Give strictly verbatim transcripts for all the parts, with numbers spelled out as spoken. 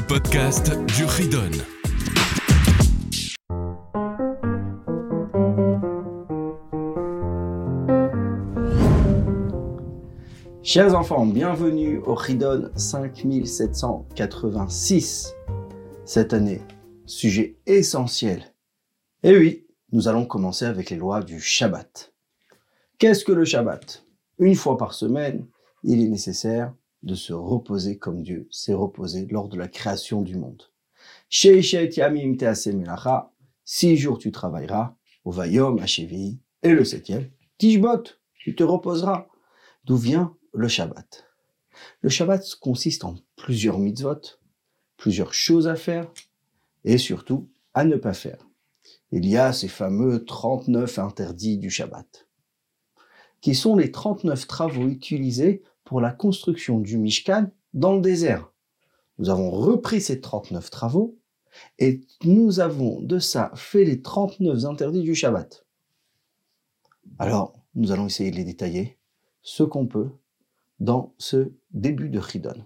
podcast du Ridon. Chers enfants, bienvenue au Ridon cinq mille sept cent quatre-vingt-six. Cette année, sujet essentiel. Et oui, nous allons commencer avec les lois du Shabbat. Qu'est-ce que le Shabbat? Une fois par semaine, il est nécessaire de se reposer comme Dieu s'est reposé lors de la création du monde. Sheishet yamim te'aseh melacha, six jours tu travailleras, au vayom hashevi, et le septième, tishbot, tu te reposeras. D'où vient le Shabbat? Le Shabbat consiste en plusieurs mitzvot, plusieurs choses à faire, et surtout à ne pas faire. Il y a ces fameux trente-neuf interdits du Shabbat, qui sont les trente-neuf travaux utilisés pour la construction du Mishkan dans le désert. Nous avons repris ces trente-neuf travaux et nous avons de ça fait les trente-neuf interdits du Shabbat. Alors, nous allons essayer de les détailler, ce qu'on peut, dans ce début de Ridon.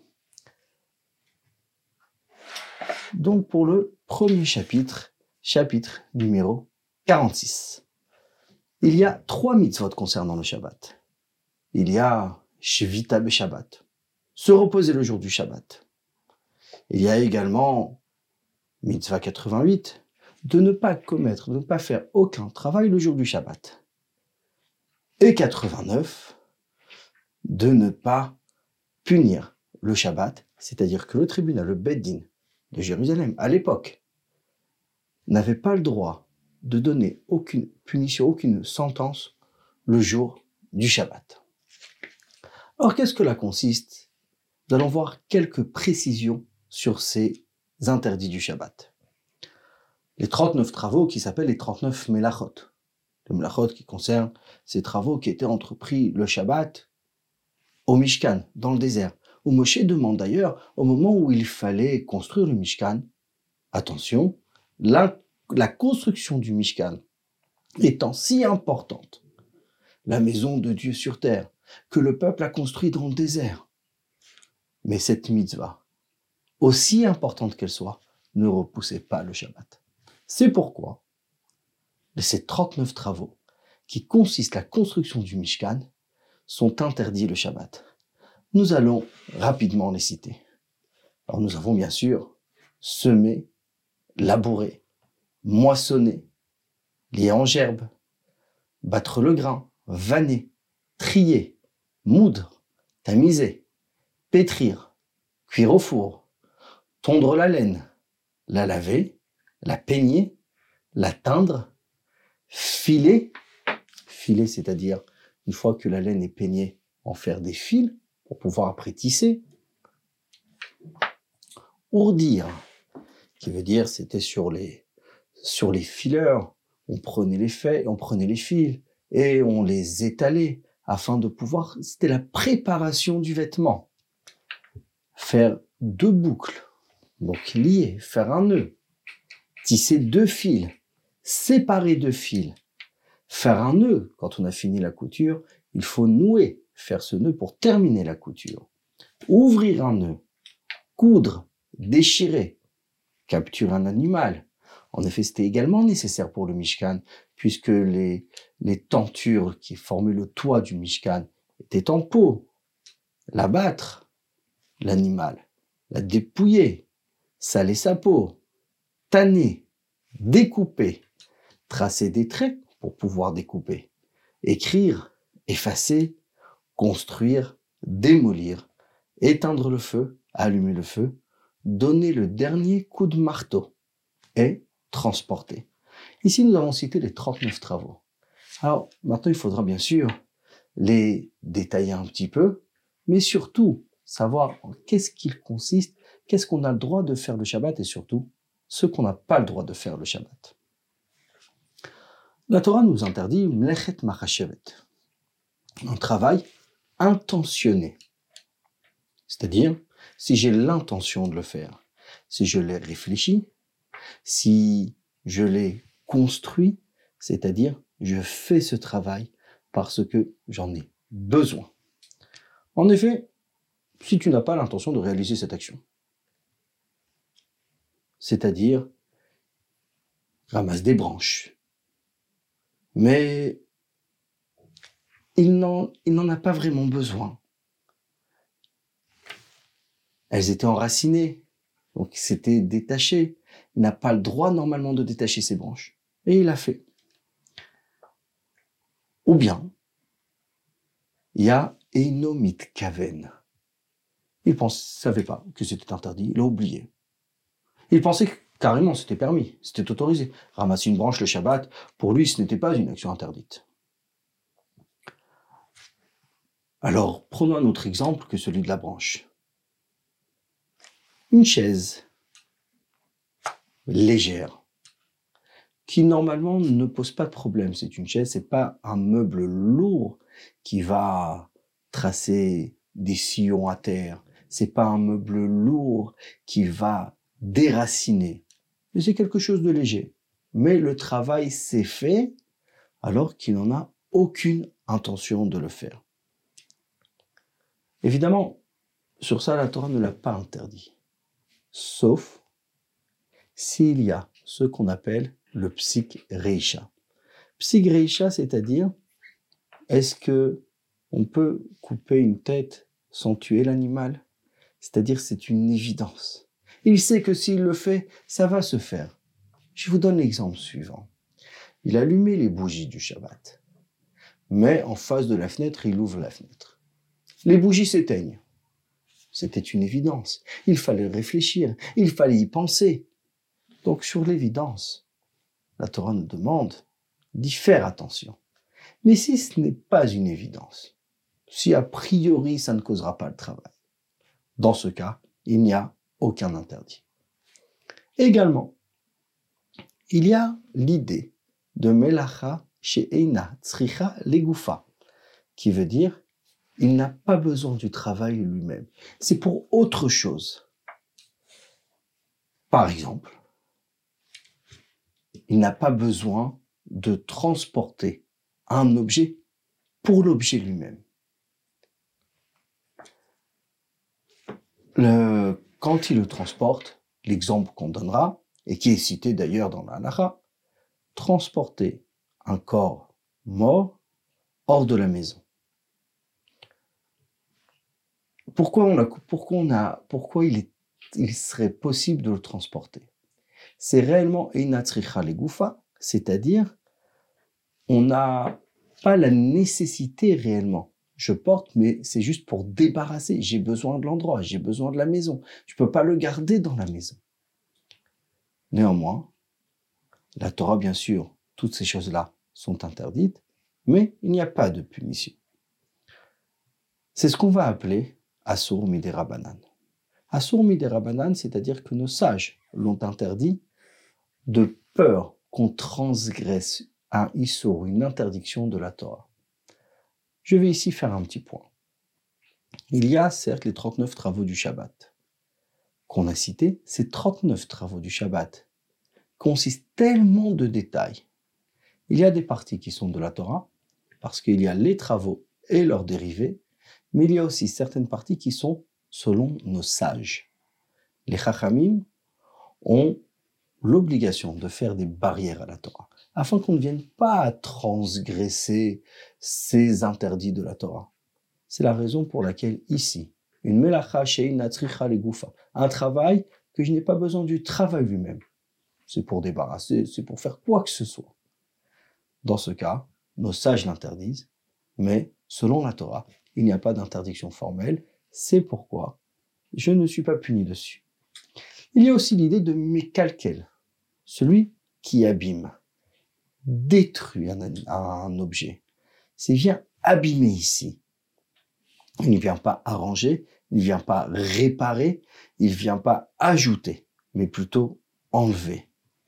Donc, pour le premier chapitre, chapitre numéro quarante-six. Il y a trois mitzvot concernant le Shabbat. Il y a Shvita B'Shabbat, se reposer le jour du Shabbat. Il y a également mitzvah quatre-vingt-huit, de ne pas commettre, de ne pas faire aucun travail le jour du Shabbat. Et quatre-vingt-neuf, de ne pas punir le Shabbat, c'est-à-dire que le tribunal, le Beit Din de Jérusalem, à l'époque, n'avait pas le droit de donner aucune punition, aucune sentence le jour du Shabbat. Alors, qu'est-ce que cela consiste? Nous allons voir quelques précisions sur ces interdits du Shabbat. Les trente-neuf travaux qui s'appellent les trente-neuf Melachot. Les Melachot qui concernent ces travaux qui étaient entrepris le Shabbat au Mishkan, dans le désert, où Moshe demande d'ailleurs, au moment où il fallait construire le Mishkan, attention, la, la construction du Mishkan étant si importante, la maison de Dieu sur terre, que le peuple a construit dans le désert. Mais cette mitzvah, aussi importante qu'elle soit, ne repoussait pas le Shabbat. C'est pourquoi ces trente-neuf travaux, qui consistent à la construction du Mishkan, sont interdits le Shabbat. Nous allons rapidement les citer. Alors nous avons bien sûr semé, labouré, moissonné, lié en gerbe, battre le grain, vanner, trier, moudre, tamiser, pétrir, cuire au four, tondre la laine, la laver, la peigner, la teindre, filer, filer c'est-à-dire une fois que la laine est peignée, en faire des fils pour pouvoir après tisser, ourdir, qui veut dire c'était sur les sur les fileurs, on prenait les faits, on prenait les fils et on les étalait afin de pouvoir, c'était la préparation du vêtement. Faire deux boucles, donc lier, faire un nœud, tisser deux fils, séparer deux fils, faire un nœud. Quand on a fini la couture, il faut nouer, faire ce nœud pour terminer la couture. Ouvrir un nœud, coudre, déchirer, capturer un animal. En effet, c'était également nécessaire pour le Mishkan, puisque les, les tentures qui formaient le toit du Mishkan étaient en peau. L'abattre, l'animal, la dépouiller, saler sa peau, tanner, découper, tracer des traits pour pouvoir découper, écrire, effacer, construire, démolir, éteindre le feu, allumer le feu, donner le dernier coup de marteau et transporter. Ici, nous avons cité les trente-neuf travaux. Alors, maintenant, il faudra bien sûr les détailler un petit peu, mais surtout savoir en qu'est-ce qu'il consiste, qu'est-ce qu'on a le droit de faire le Shabbat et surtout ce qu'on n'a pas le droit de faire le Shabbat. La Torah nous interdit mlechet machashevet, un travail intentionné. C'est-à-dire, si j'ai l'intention de le faire, si je l'ai réfléchi, si je l'ai construit, c'est-à-dire je fais ce travail parce que j'en ai besoin. En effet, si tu n'as pas l'intention de réaliser cette action, c'est-à-dire ramasse des branches. Mais il n'en, il n'en a pas vraiment besoin. Elles étaient enracinées, donc c'était détaché. Il n'a pas le droit normalement de détacher ses branches. Et il l'a fait. Ou bien, il y a Eino Mitkaven. Il ne savait pas que c'était interdit, il a oublié. Il pensait que carrément c'était permis, c'était autorisé. Ramasser une branche le Shabbat, pour lui, ce n'était pas une action interdite. Alors, prenons un autre exemple que celui de la branche. Une chaise légère, qui normalement ne pose pas de problème. C'est une chaise, c'est pas un meuble lourd qui va tracer des sillons à terre. C'est pas un meuble lourd qui va déraciner. Mais c'est quelque chose de léger. Mais le travail s'est fait alors qu'il n'en a aucune intention de le faire. Évidemment, sur ça, la Torah ne l'a pas interdit. Sauf s'il y a ce qu'on appelle le psik reisha. Psik reisha, c'est-à-dire, est-ce que on peut couper une tête sans tuer l'animal? C'est-à-dire, c'est une évidence. Il sait que s'il le fait, ça va se faire. Je vous donne l'exemple suivant. Il allumait les bougies du Shabbat, mais en face de la fenêtre, il ouvre la fenêtre. Les bougies s'éteignent. C'était une évidence. Il fallait réfléchir, il fallait y penser. Donc sur l'évidence, la Torah nous demande d'y faire attention. Mais si ce n'est pas une évidence, si a priori ça ne causera pas le travail, dans ce cas, il n'y a aucun interdit. Également, il y a l'idée de melacha she'eina tzricha legufa, qui veut dire il n'a pas besoin du travail lui-même. C'est pour autre chose. Par exemple, il n'a pas besoin de transporter un objet pour l'objet lui-même. Le, quand il le transporte, l'exemple qu'on donnera, et qui est cité d'ailleurs dans la Halacha, transporter un corps mort hors de la maison. Pourquoi, on a, pourquoi, on a, pourquoi il, est, il serait possible de le transporter? C'est réellement Eina tzricha legufa, c'est-à-dire on n'a pas la nécessité réellement. Je porte, mais c'est juste pour débarrasser. J'ai besoin de l'endroit, j'ai besoin de la maison. Je ne peux pas le garder dans la maison. Néanmoins, la Torah, bien sûr, toutes ces choses-là sont interdites, mais il n'y a pas de punition. C'est ce qu'on va appeler Asur midera banan. Asur midera banan, c'est-à-dire que nos sages l'ont interdit de peur qu'on transgresse un issur, une interdiction de la Torah. Je vais ici faire un petit point. Il y a certes les trente-neuf travaux du Shabbat qu'on a cités. Ces trente-neuf travaux du Shabbat consistent tellement de détails. Il y a des parties qui sont de la Torah, parce qu'il y a les travaux et leurs dérivés, mais il y a aussi certaines parties qui sont selon nos sages. Les Chachamim ont l'obligation de faire des barrières à la Torah, afin qu'on ne vienne pas à transgresser ces interdits de la Torah. C'est la raison pour laquelle ici, une melacha she'eina tzricha legufa, un travail que je n'ai pas besoin du travail lui-même. C'est pour débarrasser, c'est pour faire quoi que ce soit. Dans ce cas, nos sages l'interdisent, mais selon la Torah, il n'y a pas d'interdiction formelle, c'est pourquoi je ne suis pas puni dessus. Il y a aussi l'idée de mekalkel, celui qui abîme, détruit un, un objet. C'est vient abîmer ici. Il ne vient pas arranger, il ne vient pas réparer, il ne vient pas ajouter, mais plutôt enlever.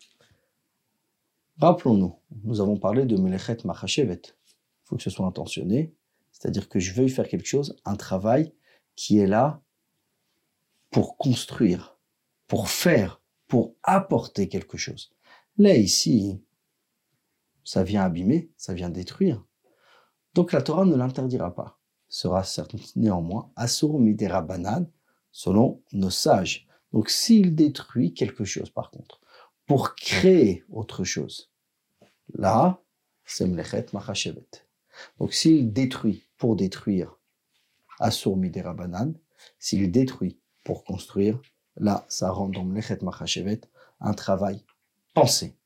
Rappelons-nous, nous avons parlé de melechet machashevet. Il faut que ce soit intentionné, c'est-à-dire que je veuille faire quelque chose, un travail qui est là pour construire, pour faire, pour apporter quelque chose. Là, ici, ça vient abîmer, ça vient détruire. Donc la Torah ne l'interdira pas. Sera certes néanmoins asur midera banan, selon nos sages. Donc, s'il détruit quelque chose, par contre, pour créer autre chose, là, c'est Mlechet Machashevet. Donc, s'il détruit pour détruire, Asur Midei Rabbanan, s'il détruit pour construire, là, ça rentre dans Mlechet Machashevet, un travail pensé.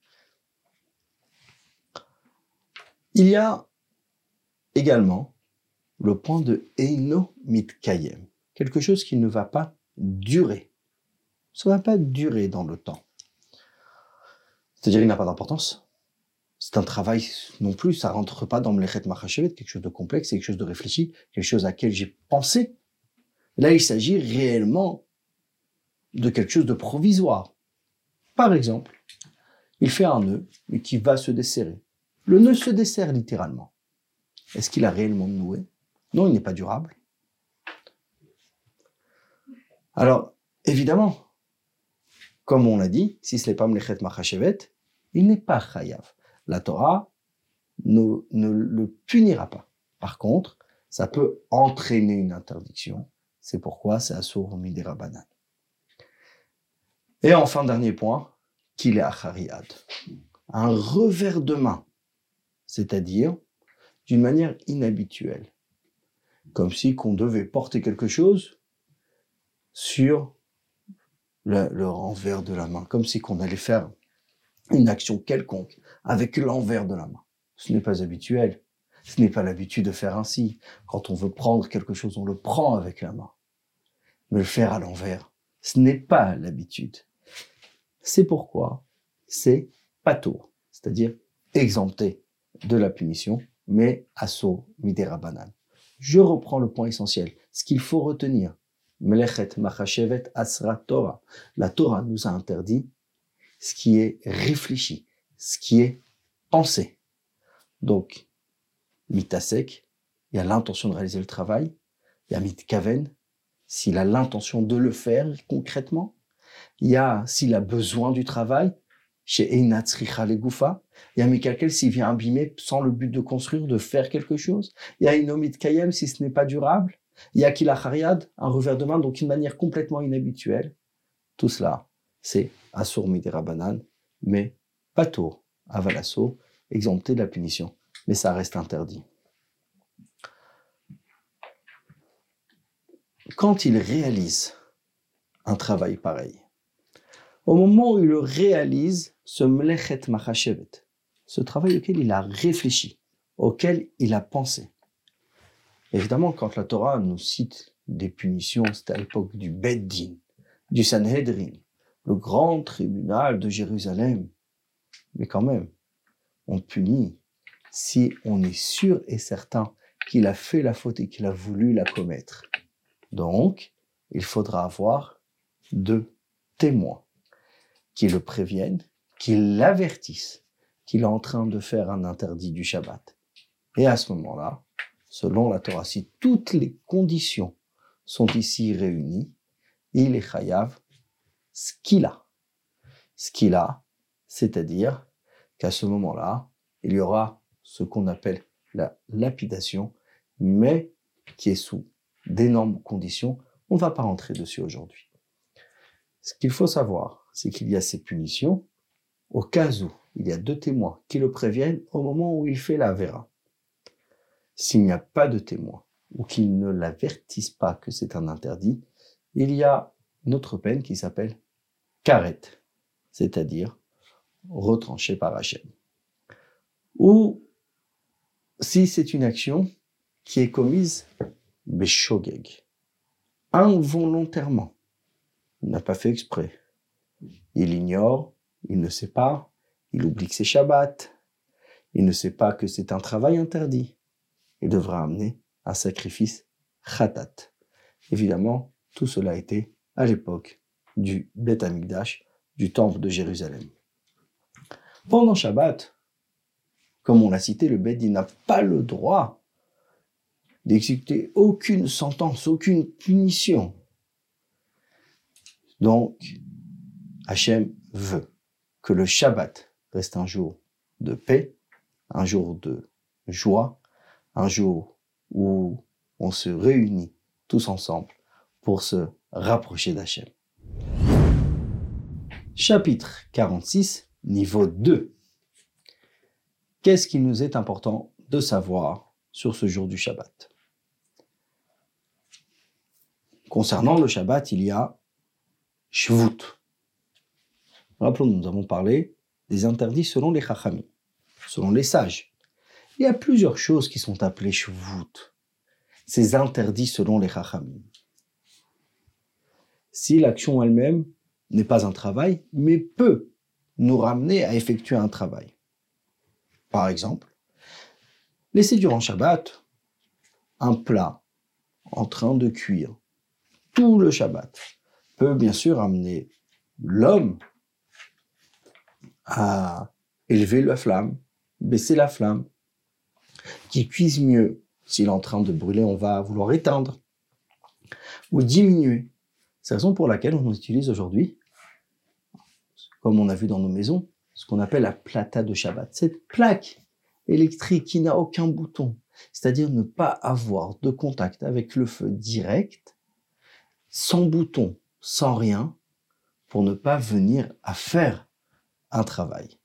Il y a également le point de Eino Mitkayem, quelque chose qui ne va pas durer. Ça ne va pas durer dans le temps. C'est-à-dire qu'il n'a pas d'importance. C'est un travail non plus, ça rentre pas dans Mlechet Machashevet, quelque chose de complexe, quelque chose de réfléchi, quelque chose à laquelle j'ai pensé. Là, il s'agit réellement de quelque chose de provisoire. Par exemple, il fait un nœud et qui va se desserrer. Le nœud se desserre littéralement. Est-ce qu'il a réellement noué? Non, il n'est pas durable. Alors, évidemment, comme on l'a dit, si ce n'est pas Mlechet Machashevet, il n'est pas chayav. La Torah ne, ne le punira pas. Par contre, ça peut entraîner une interdiction. C'est pourquoi c'est Asur Midei Rabbanan. Et enfin, dernier point, qu'il est achariad. Un revers de main, c'est-à-dire d'une manière inhabituelle. Comme si qu'on devait porter quelque chose sur le, le renvers de la main. Comme si qu'on allait faire une action quelconque avec l'envers de la main. Ce n'est pas habituel. Ce n'est pas l'habitude de faire ainsi. Quand on veut prendre quelque chose, on le prend avec la main. Mais le faire à l'envers, ce n'est pas l'habitude. C'est pourquoi c'est patour, c'est-à-dire exempté de la punition, mais Asur Midei Rabbanan. Je reprends le point essentiel. Ce qu'il faut retenir, Mlechet Machashevet Asra Torah. La Torah nous a interdit ce qui est réfléchi, ce qui est pensé. Donc, mitasek, il y a l'intention de réaliser le travail. Il y a mitkaven, s'il a l'intention de le faire concrètement. Il y a s'il a besoin du travail, chez Einat Tzricha Legoufa. Il y a mikalkel s'il vient abîmer sans le but de construire, de faire quelque chose. Il y a Eino Mitkayem si ce n'est pas durable. Il y a Kila Chariad, un revers de main, donc une manière complètement inhabituelle. Tout cela, c'est Asur Midei Rabbanan, mais patour, avalasso, exempté de la punition. Mais ça reste interdit. Quand il réalise un travail pareil, au moment où il le réalise, ce Mlechet Machashevet, ce travail auquel il a réfléchi, auquel il a pensé. Évidemment, quand la Torah nous cite des punitions, c'était à l'époque du Beit Din, du Sanhedrin, le grand tribunal de Jérusalem. Mais quand même, on punit si on est sûr et certain qu'il a fait la faute et qu'il a voulu la commettre. Donc, il faudra avoir deux témoins qui le préviennent, qui l'avertissent qu'il est en train de faire un interdit du Shabbat. Et à ce moment-là, selon la Torah, si toutes les conditions sont ici réunies, il est chayav ce qu'il a. Ce qu'il a, c'est-à-dire qu'à ce moment-là, il y aura ce qu'on appelle la lapidation, mais qui est sous d'énormes conditions. On ne va pas rentrer dessus aujourd'hui. Ce qu'il faut savoir, c'est qu'il y a ces punitions au cas où il y a deux témoins qui le préviennent au moment où il fait la vera. S'il n'y a pas de témoins ou qu'ils ne l'avertissent pas que c'est un interdit, il y a une autre peine qui s'appelle karet, c'est-à-dire retranché par Hachem. Ou si c'est une action qui est commise beshogeg, involontairement, il n'a pas fait exprès, il ignore, il ne sait pas, il oublie que c'est Shabbat, il ne sait pas que c'est un travail interdit, il devra amener un sacrifice khatat. Évidemment, tout cela était à l'époque du Beth Amikdash, du temple de Jérusalem. Pendant Shabbat, comme on l'a cité, le Beth Din n'a pas le droit d'exécuter aucune sentence, aucune punition. Donc, Hachem veut que le Shabbat reste un jour de paix, un jour de joie, un jour où on se réunit tous ensemble pour se rapprocher d'Hachem. Chapitre quarante-six, niveau deux. Qu'est-ce qu'il nous est important de savoir sur ce jour du Shabbat? Concernant le Shabbat, il y a Shvut. Rappelons-nous, nous avons parlé des interdits selon les Chachamim, selon les sages. Il y a plusieurs choses qui sont appelées Shvut, ces interdits selon les Chachamim. Si l'action elle-même n'est pas un travail, mais peut nous ramener à effectuer un travail. Par exemple, laisser durant Shabbat un plat en train de cuire tout le Shabbat peut bien sûr amener l'homme à élever la flamme, baisser la flamme, qu'il cuise mieux. S'il est en train de brûler, on va vouloir éteindre ou diminuer. C'est la raison pour laquelle on utilise aujourd'hui, comme on a vu dans nos maisons, ce qu'on appelle la plata de Shabbat. Cette plaque électrique qui n'a aucun bouton, c'est-à-dire ne pas avoir de contact avec le feu direct, sans bouton, sans rien, pour ne pas venir à faire un travail.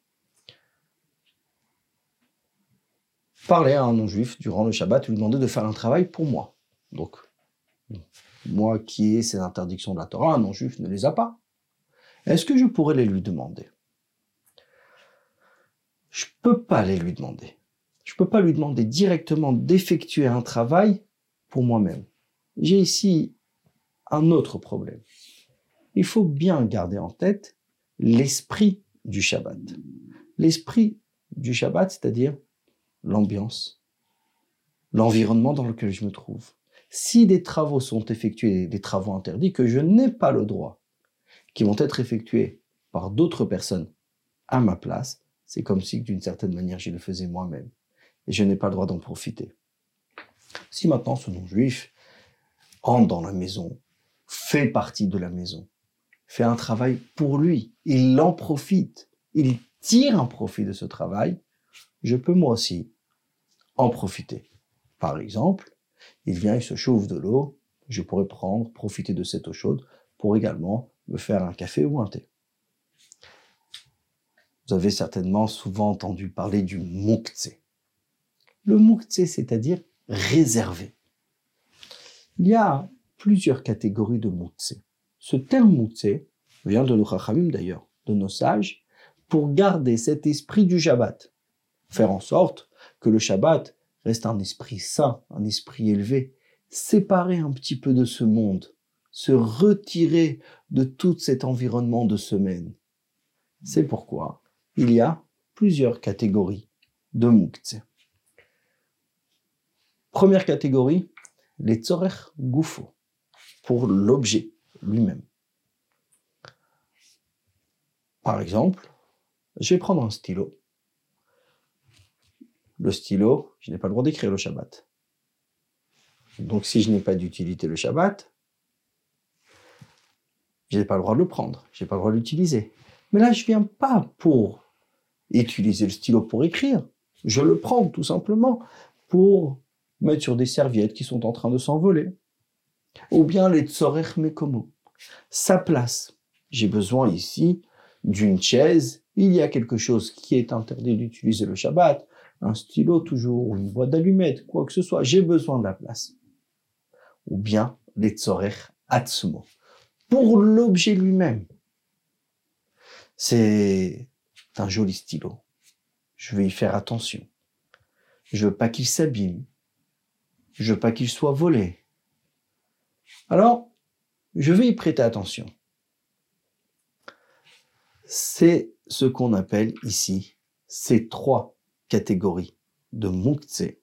Parler à un non-juif durant le Shabbat, lui demander de faire un travail pour moi. Donc, moi qui ai ces interdictions de la Torah, un non-juif ne les a pas. Est-ce que je pourrais les lui demander? Je ne peux pas les lui demander. Je ne peux pas lui demander directement d'effectuer un travail pour moi-même. J'ai ici un autre problème. Il faut bien garder en tête l'esprit du Shabbat. L'esprit du Shabbat, c'est-à-dire l'ambiance, l'environnement dans lequel je me trouve. Si des travaux sont effectués, des travaux interdits, que je n'ai pas le droit, qui vont être effectués par d'autres personnes à ma place, c'est comme si d'une certaine manière je le faisais moi-même. Et je n'ai pas le droit d'en profiter. Si maintenant ce non-juif entre dans la maison, fait partie de la maison, fait un travail pour lui, il en profite, il tire un profit de ce travail, je peux moi aussi en profiter. Par exemple, il vient, il se chauffe de l'eau, je pourrais prendre, profiter de cette eau chaude pour également me faire un café ou un thé. Vous avez certainement souvent entendu parler du mouktsé. Le mouktsé, c'est-à-dire réservé. Il y a plusieurs catégories de mouktsé. Ce terme mouktsé vient de nos chachamim d'ailleurs, de nos sages, pour garder cet esprit du Shabbat. Faire en sorte que le Shabbat reste un esprit saint, un esprit élevé, séparé un petit peu de ce monde, se retirer de tout cet environnement de semaine. C'est pourquoi il y a plusieurs catégories de mouktsé. Première catégorie, les tzorech gufo, pour l'objet lui-même. Par exemple, je vais prendre un stylo. Le stylo, je n'ai pas le droit d'écrire le Shabbat. Donc si je n'ai pas d'utilité le Shabbat, je n'ai pas le droit de le prendre, je n'ai pas le droit de l'utiliser. Mais là, je ne viens pas pour utiliser le stylo pour écrire. Je le prends tout simplement pour mettre sur des serviettes qui sont en train de s'envoler. Ou bien les tzorech mekomo. Sa place. J'ai besoin ici d'une chaise. Il y a quelque chose qui est interdit d'utiliser le Shabbat. Un stylo toujours, ou une boîte d'allumettes, quoi que ce soit. J'ai besoin de la place. Ou bien les tzorech atsumo. Pour l'objet lui-même. C'est un joli stylo. Je vais y faire attention. Je veux pas qu'il s'abîme. Je veux pas qu'il soit volé. Alors, je vais y prêter attention. C'est ce qu'on appelle ici ces trois catégories de mouktsé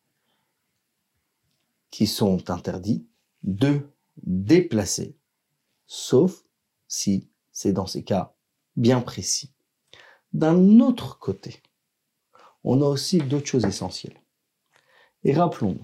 qui sont interdits de déplacer, sauf si c'est dans ces cas bien précis. D'un autre côté, on a aussi d'autres choses essentielles. Et rappelons-nous,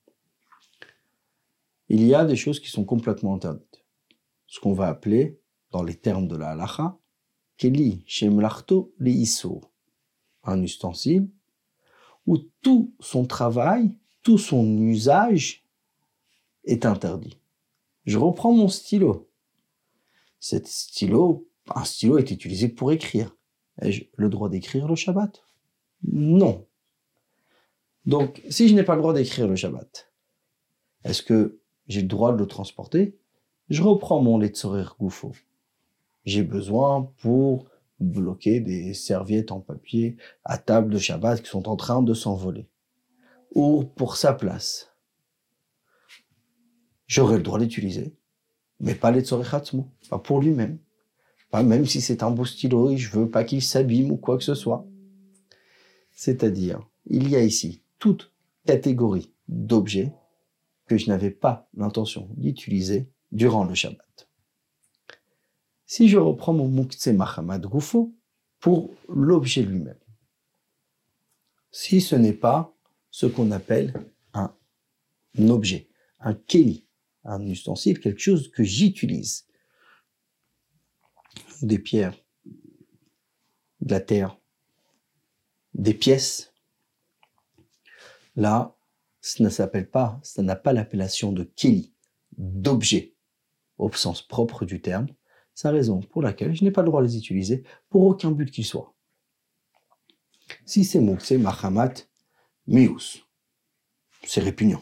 il y a des choses qui sont complètement interdites. Ce qu'on va appeler, dans les termes de la halacha, keli shemlachto leisur, un ustensile où tout son travail, tout son usage est interdit. Je reprends mon stylo. Cet stylo, Un stylo est utilisé pour écrire. Ai-je le droit d'écrire le Shabbat? Non. Donc, si je n'ai pas le droit d'écrire le Shabbat, est-ce que j'ai le droit de le transporter? Je reprends mon Letzorer Goufo. J'ai besoin pour bloquer des serviettes en papier à table de Shabbat qui sont en train de s'envoler. Ou pour sa place. J'aurai le droit d'utiliser, mais pas Letzorer Hatzmo, pas pour lui-même. Pas même si c'est un beau stylo et je veux pas qu'il s'abîme ou quoi que ce soit. C'est-à-dire, il y a ici toute catégorie d'objets que je n'avais pas l'intention d'utiliser durant le Shabbat. Si je reprends mon Muktzeh Mahamad Goufo pour l'objet lui-même, si ce n'est pas ce qu'on appelle un objet, un keli, un ustensile, quelque chose que j'utilise, des pierres, de la terre, des pièces, là, ça ne s'appelle pas, ça n'a pas l'appellation de keli, d'objet, au sens propre du terme. C'est la raison pour laquelle je n'ai pas le droit de les utiliser pour aucun but qu'il soit. Si c'est Muktzeh Mahamat Mius, c'est répugnant.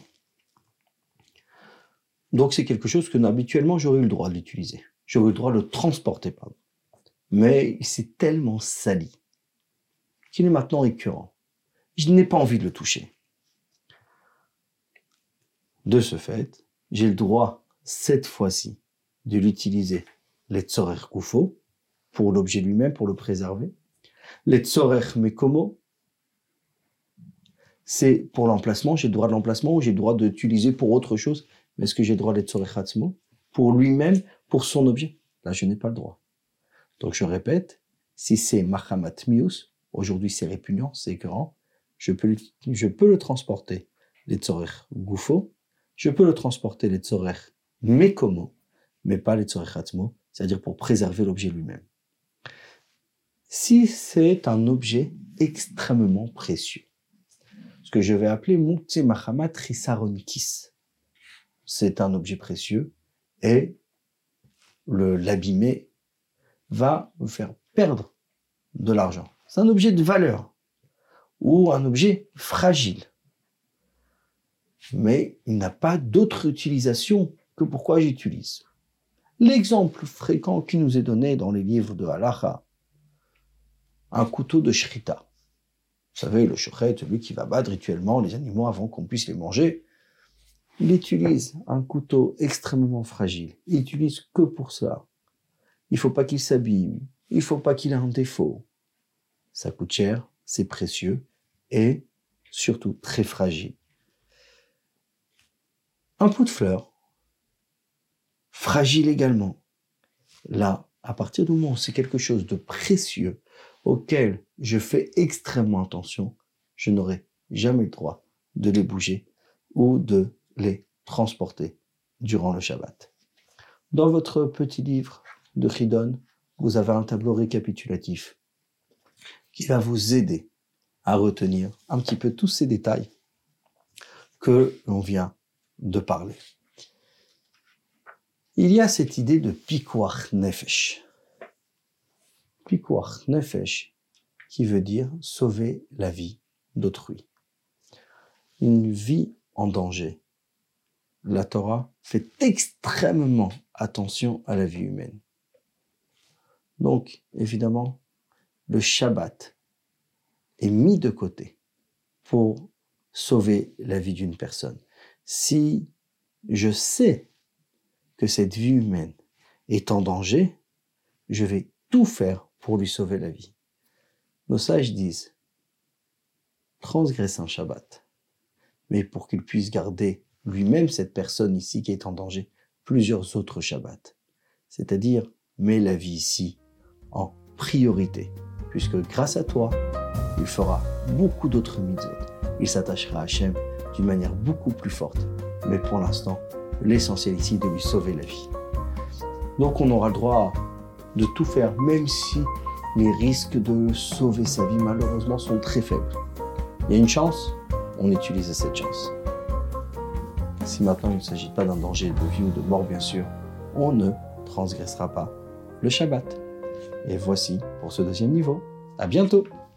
Donc c'est quelque chose que habituellement j'aurais eu le droit de l'utiliser. J'aurais eu le droit de le transporter, pardon. Mais il s'est tellement sali qu'il est maintenant récurrent. Je n'ai pas envie de le toucher. De ce fait, j'ai le droit, cette fois-ci, de l'utiliser, Letzorer Goufo, pour l'objet lui-même, pour le préserver. Letzorer Mekomo, c'est pour l'emplacement, j'ai le droit de l'emplacement ou j'ai le droit de l'utiliser pour autre chose. Mais est-ce que j'ai le droit de Letzorer Hatzmo, pour lui-même, pour son objet? Là, je n'ai pas le droit. Donc, je répète, si c'est Mahamat Mius, aujourd'hui c'est répugnant, c'est écœurant, je peux, je peux le transporter, Letzorer Goufo, je peux le transporter, Letzorer Mekomo, mais pas Letzorer Hatzmo, c'est-à-dire pour préserver l'objet lui-même. Si c'est un objet extrêmement précieux, ce que je vais appeler Muktzeh Mahamat Risaronkis, c'est un objet précieux et le, l'abîmer va vous faire perdre de l'argent. C'est un objet de valeur ou un objet fragile. Mais il n'a pas d'autre utilisation que pourquoi j'utilise. L'exemple fréquent qui nous est donné dans les livres de Halacha, un couteau de shrita. Vous savez, le shochet, celui qui va battre rituellement les animaux avant qu'on puisse les manger, il utilise un couteau extrêmement fragile. Il utilise que pour ça. Il ne faut pas qu'il s'abîme. Il ne faut pas qu'il ait un défaut. Ça coûte cher, c'est précieux et surtout très fragile. Un pot de fleurs, fragile également. Là, à partir du moment où c'est quelque chose de précieux auquel je fais extrêmement attention, je n'aurai jamais le droit de les bouger ou de les transporter durant le Shabbat. Dans votre petit livre de Chidon, vous avez un tableau récapitulatif qui va vous aider à retenir un petit peu tous ces détails que l'on vient de parler. Il y a cette idée de Pikuach Nefesh. Pikuach Nefesh, qui veut dire sauver la vie d'autrui. Une vie en danger. La Torah fait extrêmement attention à la vie humaine. Donc, évidemment, le Shabbat est mis de côté pour sauver la vie d'une personne. Si je sais que cette vie humaine est en danger, je vais tout faire pour lui sauver la vie. Nos sages disent, transgresse un Shabbat, mais pour qu'il puisse garder lui-même, cette personne ici qui est en danger, plusieurs autres Shabbats. C'est-à-dire, mets la vie ici en priorité, puisque grâce à toi, il fera beaucoup d'autres mitzvot. Il s'attachera à Hachem d'une manière beaucoup plus forte. Mais pour l'instant, l'essentiel ici est de lui sauver la vie. Donc on aura le droit de tout faire, même si les risques de sauver sa vie, malheureusement, sont très faibles. Il y a une chance, on utilise cette chance. Si maintenant il ne s'agit pas d'un danger de vie ou de mort, bien sûr, on ne transgressera pas le Shabbat. Et voici pour ce deuxième niveau. À bientôt!